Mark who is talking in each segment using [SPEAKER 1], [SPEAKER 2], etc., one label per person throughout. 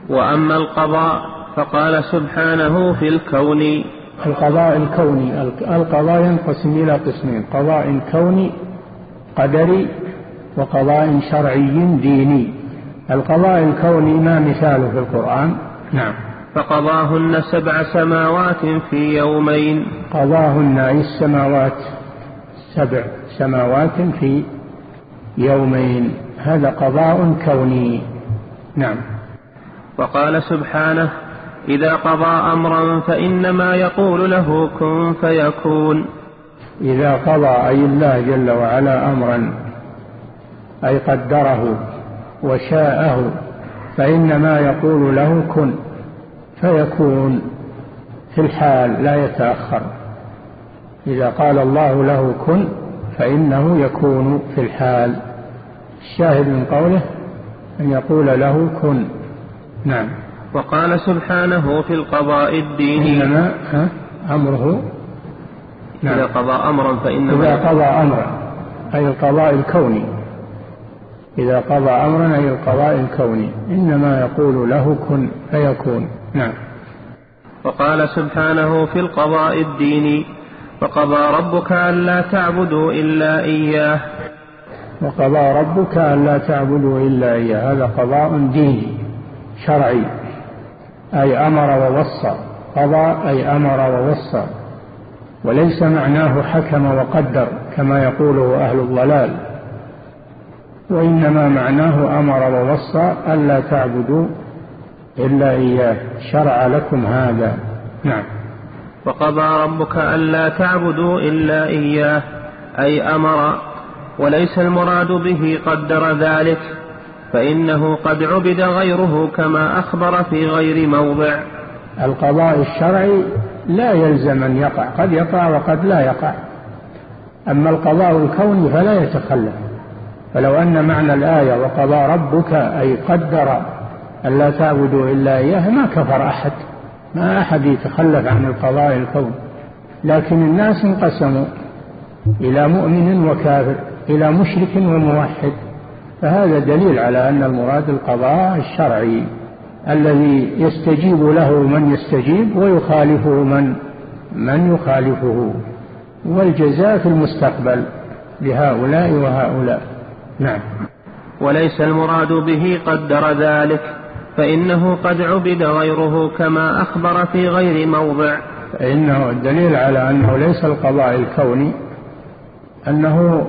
[SPEAKER 1] وأما القضاء فقال سبحانه في الكون.
[SPEAKER 2] القضاء الكوني، القضاء ينقسم إلى قسمين: قضاء كوني قدري وقضاء شرعي ديني. القضاء الكوني ما مثاله في القرآن؟ نعم.
[SPEAKER 1] فقضاهن 7 سماوات في يومين.
[SPEAKER 2] قضاهن أي السماوات 7 سماوات في يومين، هذا قضاء كوني. نعم.
[SPEAKER 1] وقال سبحانه: إذا قضى أمرا فإنما يقول له كن فيكون.
[SPEAKER 2] إذا قضى أي الله جل وعلا أمرا، أي قدره وشاءه، فإنما يقول له كن فيكون في الحال لا يتأخر. إذا قال الله له كن فإنه يكون في الحال. الشاهد من قوله أن يقول له كن. نعم.
[SPEAKER 1] وقال سبحانه في القضاء الديني:
[SPEAKER 2] إنما أمره. نعم.
[SPEAKER 1] إذا قضى أمرا فإنما
[SPEAKER 2] إذا قضى أمرا أي القضاء الكوني، إذا قضى أمرا أي القضاء الكوني، إنما يقول له كن فيكون. نعم.
[SPEAKER 1] وقال سبحانه في القضاء الديني: وقضى ربك ألا تعبدوا إلا إياه.
[SPEAKER 2] وقضى ربك ألا تعبدوا إلا إياه، هذا قضاء ديني شرعي، أي أمر ووصى. قضى أي أمر ووصى، وليس معناه حكم وقدر كما يقوله أهل الضلال، وإنما معناه أمر ووصى ألا تعبدوا إلا إياه، شرع لكم هذا. نعم.
[SPEAKER 1] وقضى ربك ألا تعبدوا إلا إياه أي أمر، وليس المراد به قدر ذلك، فإنه قد عبد غيره كما أخبر في غير موضع.
[SPEAKER 2] القضاء الشرعي لا يلزم أن يقع، قد يقع وقد لا يقع. أما القضاء الكوني فلا يتخلف. فلو أن معنى الآية وقضى ربك أي قدر ألا تعبدوا إلا إياه ما كفر أحد، ما أحد يتخلف عن القضاء الكوني. لكن الناس انقسموا إلى مؤمن وكافر، إلى مشرك وموحد، فهذا دليل على أن المراد القضاء الشرعي الذي يستجيب له من يستجيب ويخالفه من يخالفه، والجزاء في المستقبل لهؤلاء وهؤلاء. نعم.
[SPEAKER 1] وليس المراد به قدر ذلك، فإنه قد عبد غيره كما أخبر في غير موضع.
[SPEAKER 2] فإنه الدليل على أنه ليس القضاء الكوني أنه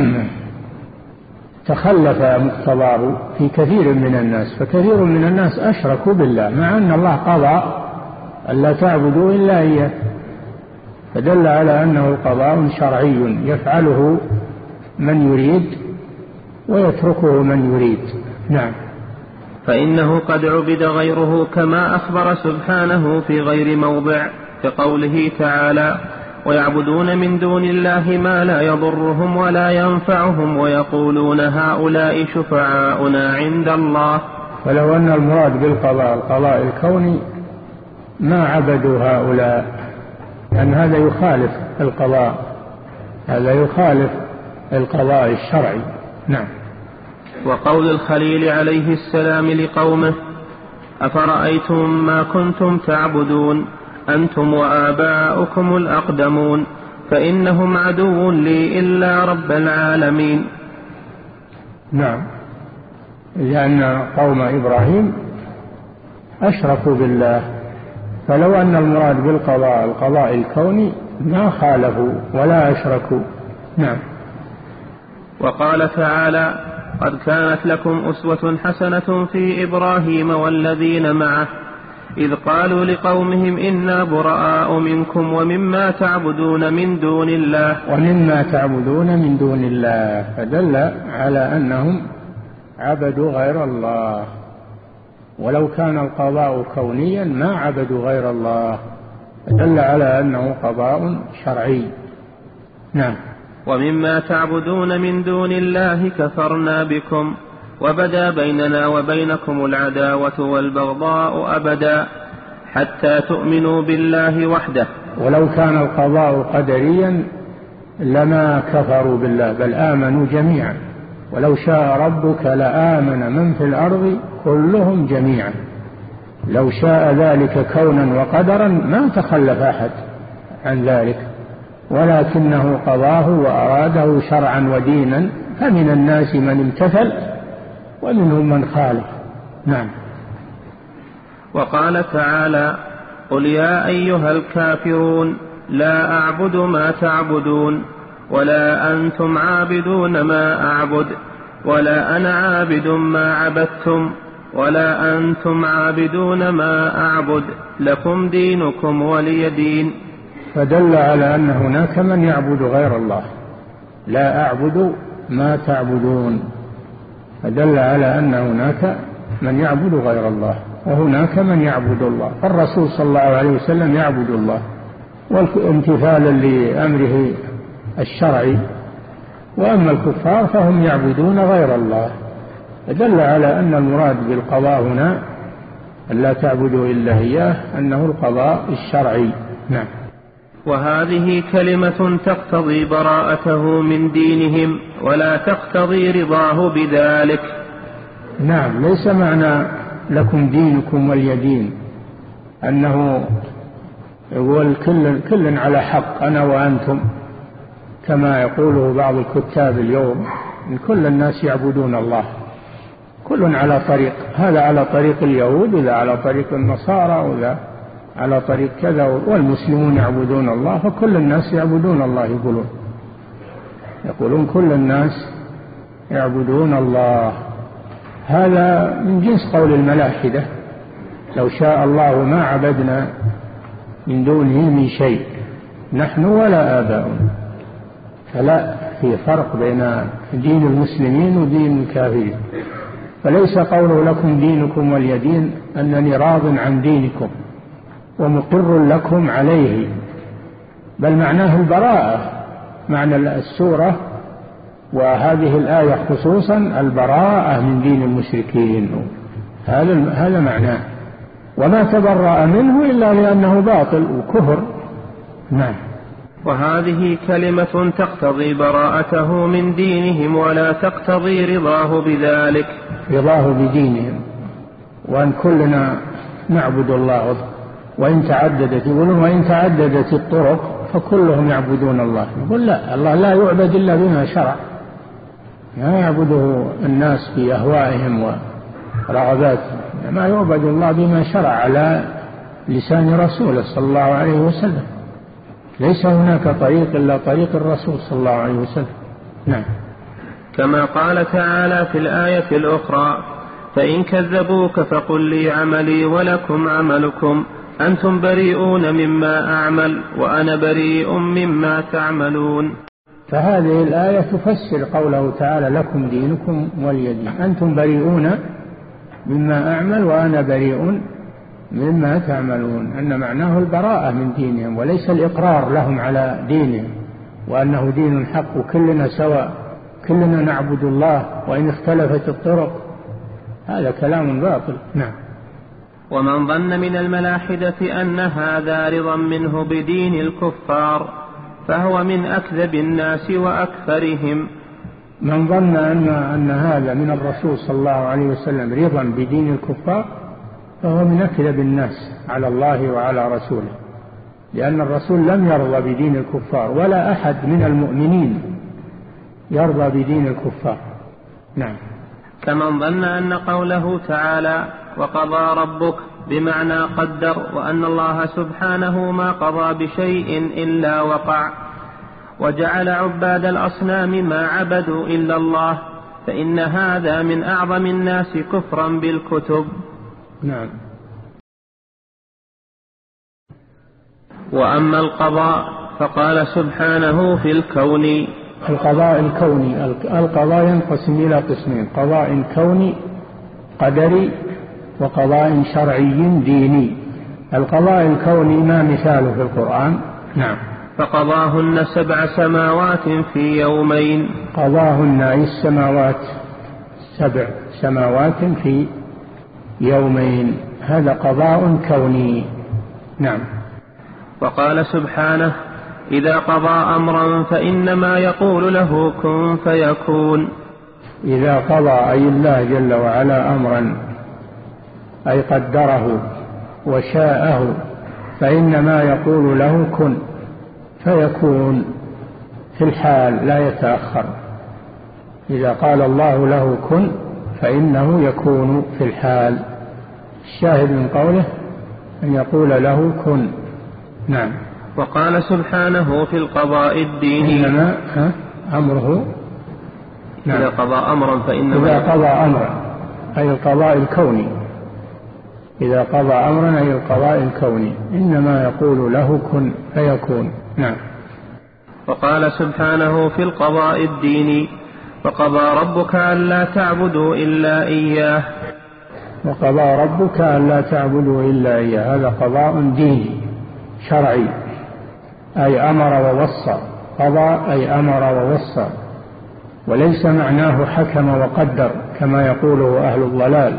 [SPEAKER 2] تخلف مقتضاه في كثير من الناس، فكثير من الناس أشركوا بالله مع أن الله قضى ألا تعبدوا إلا إياه، فدل على أنه قضاء شرعي يفعله من يريد ويتركه من يريد. نعم.
[SPEAKER 1] فإنه قد عبد غيره كما أخبر سبحانه في غير موضع كقوله تعالى: ويعبدون من دون الله ما لا يضرهم ولا ينفعهم ويقولون هؤلاء شفعاؤنا عند الله.
[SPEAKER 2] ولو أن المراد بالقضاء القضاء الكوني ما عبدوا هؤلاء، لأن هذا يخالف القضاء، هذا يخالف القضاء الشرعي. نعم.
[SPEAKER 1] وقول الخليل عليه السلام لقومه: أفرأيتم ما كنتم تعبدون أنتم وآباؤكم الأقدمون فإنهم عدو لي إلا رب العالمين.
[SPEAKER 2] نعم، لأن قوم إبراهيم أشركوا بالله، فلو أن المراد بالقضاء القضاء الكوني ما خالفوا ولا أشركوا. نعم.
[SPEAKER 1] وقال تعالى: قد كانت لكم أسوة حسنة في إبراهيم والذين معه إذ قالوا لقومهم إنا براء منكم ومما تعبدون من دون الله،
[SPEAKER 2] فدل على أنهم عبدوا غير الله، ولو كان القضاء كونيا ما عبدوا غير الله، فدل على أنه قضاء شرعي. نعم.
[SPEAKER 1] ومما تعبدون من دون الله كفرنا بكم وبدا بيننا وبينكم العداوة والبغضاء أبدا حتى تؤمنوا بالله وحده.
[SPEAKER 2] ولو كان القضاء قدريا لما كفروا بالله بل آمنوا جميعا، ولو شاء ربك لآمن من في الأرض كلهم جميعا لو شاء ذلك كونا وقدرا ما تخلف أحد عن ذلك، ولكنه قضاه وأراده شرعا ودينا، فمن الناس من امتثل ومنهم من خالف. نعم.
[SPEAKER 1] وقال تعالى: قل يا أيها الكافرون لا أعبد ما تعبدون ولا أنتم عابدون ما أعبد ولا أنا عابد ما عبدتم ولا أنتم عابدون ما أعبد لكم دينكم ولي دين.
[SPEAKER 2] فدل على أن هناك من يعبد غير الله، لا أعبد ما تعبدون، فدل على أن هناك من يعبد غير الله وهناك من يعبد الله. الرسول صلى الله عليه وسلم يعبد الله وامتثالا لأمره الشرعي، وأما الكفار فهم يعبدون غير الله، فدل على أن المراد بالقضاء هنا أن لا تعبدوا إلا إياه أنه القضاء الشرعي. نعم.
[SPEAKER 1] وهذه كلمة تقتضي براءته من دينهم ولا تقتضي رضاه بذلك.
[SPEAKER 2] نعم، ليس معنى لكم دينكم ولي دين أنه يقول كل على حق أنا وأنتم، كما يقوله بعض الكتاب اليوم إن كل الناس يعبدون الله، كل على طريق، هذا على طريق اليهود وذا على طريق النصارى وذا على طريق كذا، والمسلمون يعبدون الله، فكل الناس يعبدون الله. يقولون كل الناس يعبدون الله، هذا من جنس قول الملاحدة: لو شاء الله ما عبدنا من دونه من شيء نحن ولا آباؤنا. فلا، في فرق بين دين المسلمين ودين الكافرين. فليس قوله لكم دينكم ولي دين أنني راض عن دينكم ومقر لكم عليه، بل معناه البراءة، معنى السورة وهذه الآية خصوصا البراءة من دين المشركين، هذا معناه، وما تبرأ منه إلا لأنه باطل وكفر. نعم.
[SPEAKER 1] وهذه كلمة تقتضي براءته من دينهم ولا تقتضي رضاه بذلك،
[SPEAKER 2] رضاه بدينهم، وأن كلنا نعبد الله، وإن تعددت الطرق فكلهم يعبدون الله. يقول لا، الله لا يعبد إلا بما شرع، لا يعبده الناس بأهوائهم ورغباتهم، ما يعبد الله بما شرع على لسان رسوله صلى الله عليه وسلم. ليس هناك طريق إلا طريق الرسول صلى الله عليه وسلم. نعم.
[SPEAKER 1] كما قال تعالى في الآية الأخرى: فإن كذبوك فقل لي عملي ولكم عملكم أنتم بريئون مما أعمل وأنا بريء مما تعملون.
[SPEAKER 2] فهذه الآية تفسر قوله تعالى: لكم دينكم ولي دين، أنتم بريئون مما أعمل وأنا بريء مما تعملون، أن معناه البراءة من دينهم وليس الإقرار لهم على دينهم وأنه دين حق وكلنا سواء، كلنا نعبد الله وإن اختلفت الطرق، هذا كلام باطل. نعم.
[SPEAKER 1] ومن ظن من الملاحدة أن هذا رضا منه بدين الكفار فهو من أكذب الناس وأكثرهم.
[SPEAKER 2] من ظن أن هذا من الرسول صلى الله عليه وسلم رضا بدين الكفار فهو من أكذب الناس على الله وعلى رسوله، لأن الرسول لم يرضى بدين الكفار ولا أحد من المؤمنين يرضى بدين الكفار. نعم.
[SPEAKER 1] كمن ظن أن قوله تعالى: وقضى ربك بمعنى قدر، وأن الله سبحانه ما قضى بشيء إلا وقع، وجعل عباد الأصنام ما عبدوا إلا الله، فإن هذا من أعظم الناس كفرا بالكتب.
[SPEAKER 2] نعم.
[SPEAKER 1] وأما القضاء فقال سبحانه في الكون.
[SPEAKER 2] القضاء الكوني، القضاء ينقسم إلى قسمين: قضاء كوني قدري وقضاء شرعي ديني. القضاء الكوني ما مثاله في القرآن؟ نعم.
[SPEAKER 1] فقضاهن 7 سماوات في يومين.
[SPEAKER 2] قضاهن أي السماوات 7 سماوات في يومين، هذا قضاء كوني. نعم.
[SPEAKER 1] وقال سبحانه: إذا قضى أمرا فإنما يقول له كن فيكون.
[SPEAKER 2] إذا قضى أي الله جل وعلا أمرا أي قدره وشاءه فإنما يقول له كن فيكون في الحال لا يتأخر. إذا قال الله له كن فإنه يكون في الحال. الشاهد من قوله أن يقول له كن. نعم.
[SPEAKER 1] وقال سبحانه في القضاء الديني
[SPEAKER 2] إنما أمره نعم.
[SPEAKER 1] إذا قضى أمرا فإنما
[SPEAKER 2] إذا قضى أمرا أي القضاء الكوني. إذا قضى أمرا أي القضاء الكوني إنما يقول له كن فيكون. نعم.
[SPEAKER 1] وقال سبحانه في القضاء الديني وقضى ربك ألا تعبدوا إلا إياه.
[SPEAKER 2] وقضى ربك ألا تعبدوا إلا إياه هذا قضاء ديني شرعي أي أمر ووصى. قضى أي أمر ووصى وليس معناه حكم وقدر كما يقوله أهل الضلال،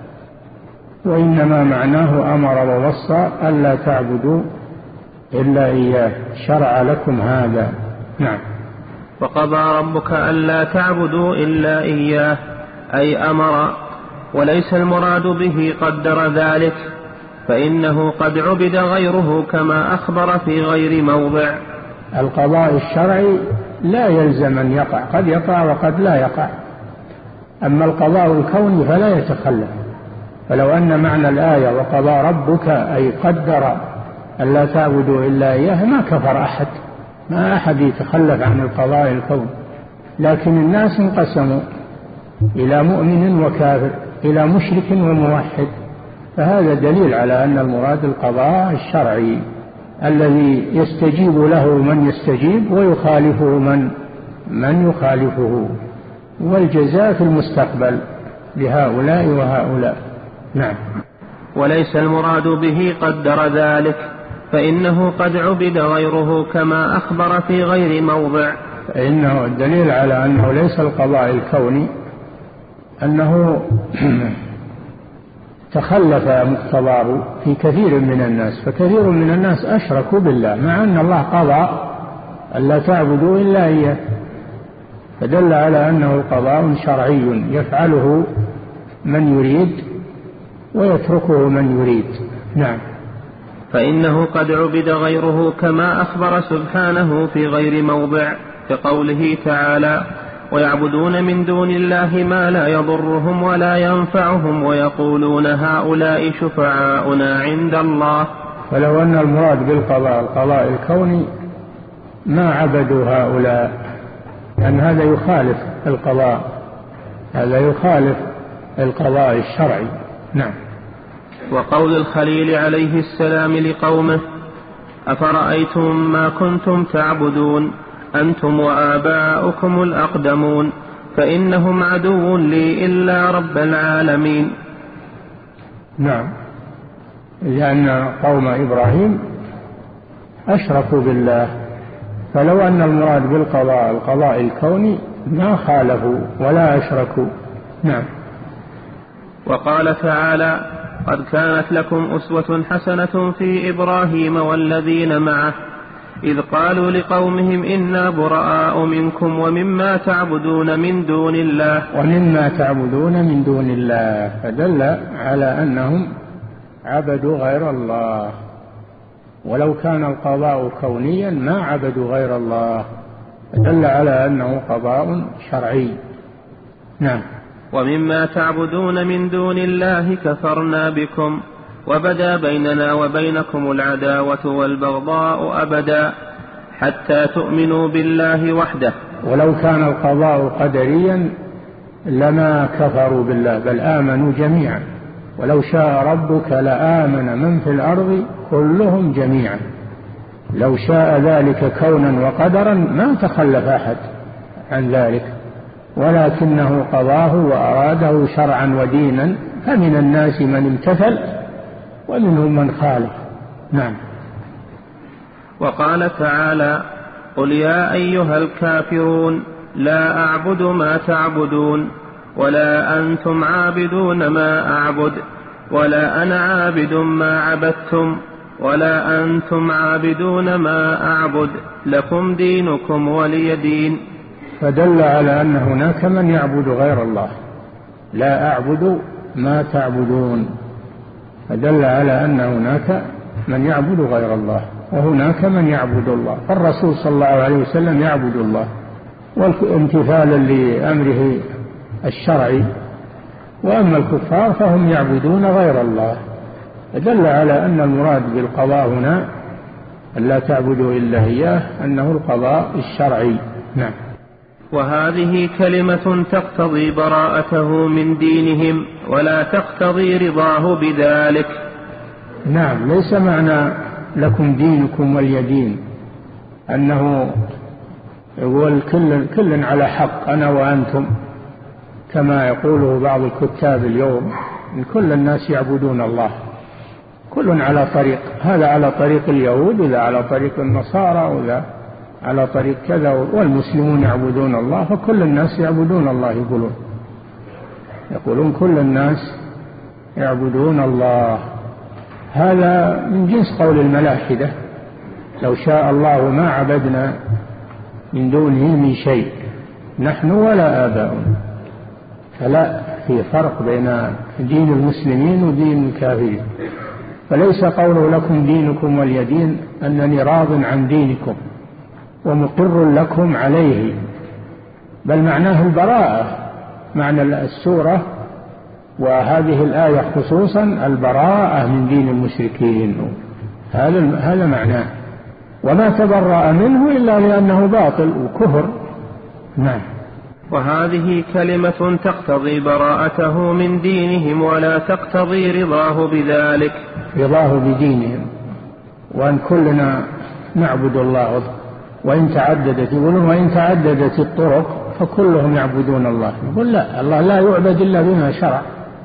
[SPEAKER 2] وإنما معناه أمر ووصى ألا تعبدوا إلا إياه شرع لكم هذا. نعم.
[SPEAKER 1] وقضى ربك ألا تعبدوا إلا إياه أي أمر، وليس المراد به قدر ذلك، فإنه قد عبد غيره كما أخبر في غير موضع.
[SPEAKER 2] القضاء الشرعي لا يلزم أن يقع، قد يقع وقد لا يقع. أما القضاء الكوني فلا يتخلف. فلو أن معنى الآية وقضى ربك أي قدر ألا تعبدوا إلا إياه ما كفر أحد، ما أحد يتخلف عن القضاء الكوني. لكن الناس انقسموا إلى مؤمن وكافر، إلى مشرك وموحد، فهذا دليل على أن المراد القضاء الشرعي الذي يستجيب له من يستجيب ويخالفه من يخالفه، والجزاء في المستقبل لهؤلاء وهؤلاء. نعم.
[SPEAKER 1] وليس المراد به قدر ذلك، فإنه قد عبد غيره كما أخبر في غير موضع.
[SPEAKER 2] فإنه الدليل على أنه ليس القضاء الكوني أنه تخلف مقتضاه في كثير من الناس، فكثير من الناس أشركوا بالله مع أن الله قضى ألا تعبدوا إلا إياه، فدل على أنه قضاء شرعي يفعله من يريد ويتركه من يريد. نعم.
[SPEAKER 1] فإنه قد عبد غيره كما أخبر سبحانه في غير موضع كقوله تعالى ويعبدون من دون الله ما لا يضرهم ولا ينفعهم ويقولون هؤلاء شفعاؤنا عند الله.
[SPEAKER 2] ولو أن المراد بالقضاء القضاء الكوني ما عبدوا هؤلاء، لأن هذا يخالف القضاء، هذا يخالف القضاء الشرعي. نعم.
[SPEAKER 1] وقول الخليل عليه السلام لقومه أفرأيتم ما كنتم تعبدون أنتم وآباؤكم الأقدمون فإنهم عدو لي إلا رب العالمين.
[SPEAKER 2] نعم. لأن قوم إبراهيم أشركوا بالله، فلو أن المراد بالقضاء القضاء الكوني ما خالفوا ولا أشركوا. نعم.
[SPEAKER 1] وقال تعالى قد كانت لكم أسوة حسنة في إبراهيم والذين معه إذ قالوا لقومهم إنا براء منكم ومما تعبدون من دون الله،
[SPEAKER 2] فدل على أنهم عبدوا غير الله، ولو كان القضاء كونيا ما عبدوا غير الله، فدل على أنه قضاء شرعي. نعم.
[SPEAKER 1] ومما تعبدون من دون الله كفرنا بكم وبدا بيننا وبينكم العداوة والبغضاء أبدا حتى تؤمنوا بالله وحده.
[SPEAKER 2] ولو كان القضاء قدريا لما كفروا بالله بل آمنوا جميعا، ولو شاء ربك لآمن من في الأرض كلهم جميعا. لو شاء ذلك كونا وقدرا ما تخلف أحد عن ذلك، ولكنه قضاه وأراده شرعا ودينا، فمن الناس من امتثل ومنهم من خالف. نعم.
[SPEAKER 1] وقال تعالى قل يا أيها الكافرون لا أعبد ما تعبدون ولا أنتم عابدون ما أعبد ولا أنا عابد ما عبدتم ولا أنتم عابدون ما أعبد لكم دينكم ولي دين.
[SPEAKER 2] فدل على أن هناك من يعبد غير الله. لا أعبد ما تعبدون فدل على أن هناك من يعبد غير الله وهناك من يعبد الله. فالرسول صلى الله عليه وسلم يعبد الله والامتثال لأمره الشرعي، وأما الكفار فهم يعبدون غير الله. فدل على أن المراد بالقضاء هنا ألا تعبدوا إلا إياه أنه القضاء الشرعي. نعم.
[SPEAKER 1] وهذه كلمة تقتضي براءته من دينهم ولا تقتضي رضاه بذلك.
[SPEAKER 2] نعم، ليس معنى لكم دينكم ولي دين أنه يقول كل على حق أنا وأنتم، كما يقوله بعض الكتاب اليوم إن كل الناس يعبدون الله، كل على طريق، هذا على طريق اليهود وذا على طريق النصارى وذا على طريق كذا، والمسلمون يعبدون الله، فكل الناس يعبدون الله. يقولون كل الناس يعبدون الله. هذا من جنس قول الملاحدة لو شاء الله ما عبدنا من دونه من شيء نحن ولا آباؤنا. فلا، في فرق بين دين المسلمين ودين الكافرين. فليس قوله لكم دينكم ولي دين أنني راض عن دينكم ومقر لكم عليه، بل معناه البراءة. معنى السورة وهذه الآية خصوصا البراءة من دين المشركين، هذا معناه، وما تبرأ منه إلا لأنه باطل وكفر. نعم.
[SPEAKER 1] وهذه كلمة تقتضي براءته من دينهم ولا تقتضي رضاه بذلك.
[SPEAKER 2] رضاه بدينهم، وأن كلنا نعبد الله، وإن تعددت، يقولون وإن تعددت الطرق فكلهم يعبدون الله. يقول لا، الله لا يعبد إلا بما شرع،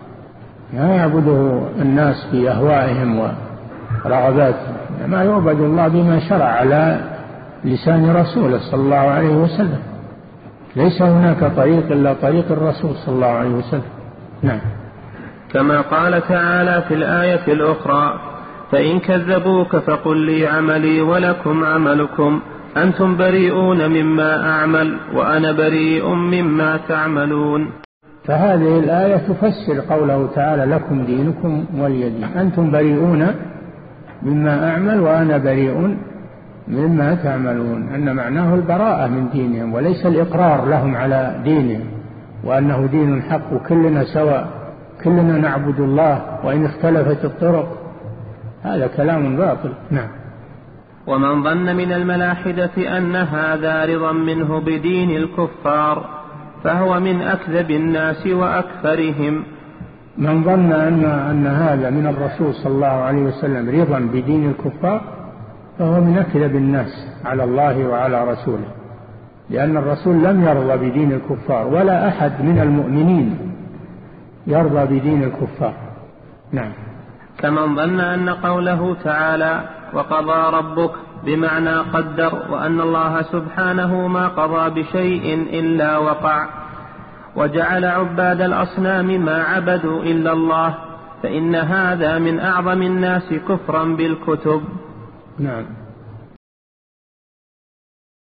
[SPEAKER 2] لا يعبده الناس بأهوائهم ورغباتهم، ما يعبد الله بما شرع على لسان رسوله صلى الله عليه وسلم. ليس هناك طريق إلا طريق الرسول صلى الله عليه وسلم. نعم.
[SPEAKER 1] كما قال تعالى في الآية الأخرى: فإن كذبوك فقل لي عملي ولكم عملكم أنتم بريئون مما أعمل وأنا بريء مما تعملون.
[SPEAKER 2] فهذه الآية تفسر قوله تعالى لكم دينكم ولي دين، أنتم بريئون مما أعمل وأنا بريء مما تعملون، أن معناه البراءة من دينهم وليس الإقرار لهم على دينهم وأنه دين حق وكلنا سواء، كلنا نعبد الله وإن اختلفت الطرق، هذا كلام باطل. نعم.
[SPEAKER 1] ومن ظن من الملاحدة أن هذا رضا منه بدين الكفار فهو من أكذب الناس وأكثرهم.
[SPEAKER 2] من ظن أن هذا من الرسول صلى الله عليه وسلم رضا بدين الكفار فهو من أكذب الناس على الله وعلى رسوله، لأن الرسول لم يرضى بدين الكفار ولا أحد من المؤمنين يرضى بدين الكفار. نعم.
[SPEAKER 1] كمن ظن أن قوله تعالى وقضى ربك بمعنى قدر، وأن الله سبحانه ما قضى بشيء إلا وقع، وجعل عباد الأصنام ما عبدوا إلا الله، فإن هذا من أعظم الناس كفرا بالكتب.
[SPEAKER 2] نعم.